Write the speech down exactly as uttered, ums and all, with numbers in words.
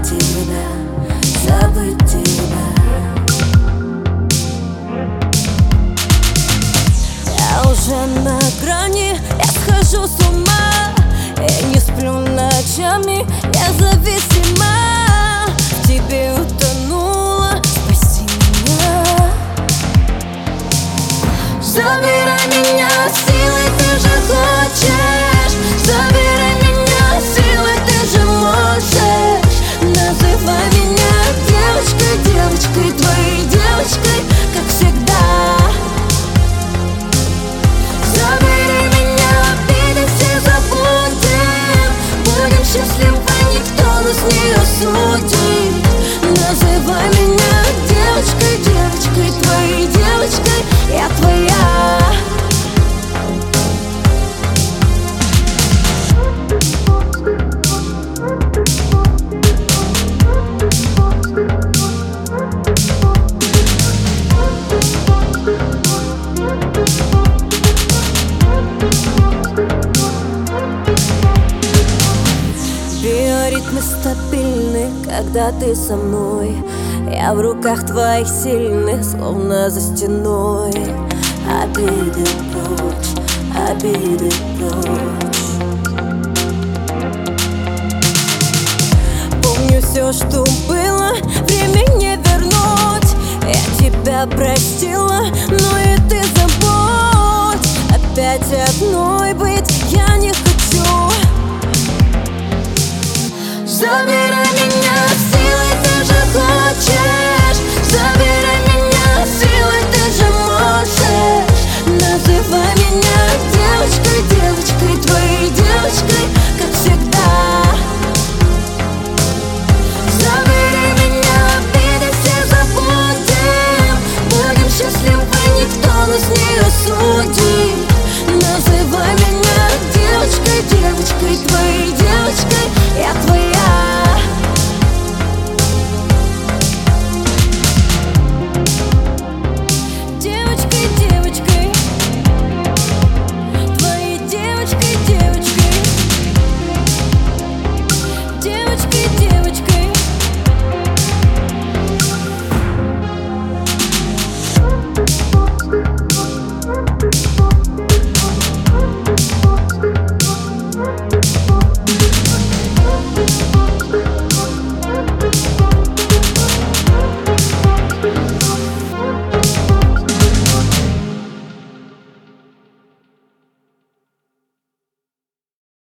тебя, забыть тебя. Я уже на грани, я схожу с ума. Я не сплю ночами, я зависима. В тебе утонула, спаси меня. Забирай меня силой, ты же хочешь. Забирай меня силой, ты же можешь. Называй меня девочкой, девочкой, твоей девочкой, как всегда. Забери меня, обиды все забудем. Будем счастливы, никто нас не осудит. Называй меня девочкой, девочкой, твоей девочкой, я твоя. Биоритмы стабильны, когда ты со мной. Я в руках твоих сильных, словно за стеной. Обиды прочь, обиды прочь. Помню все, что было, время не вернуть. Я тебя простила, но и ты забудь. Опять одной быть я не хочу. Забирай меня.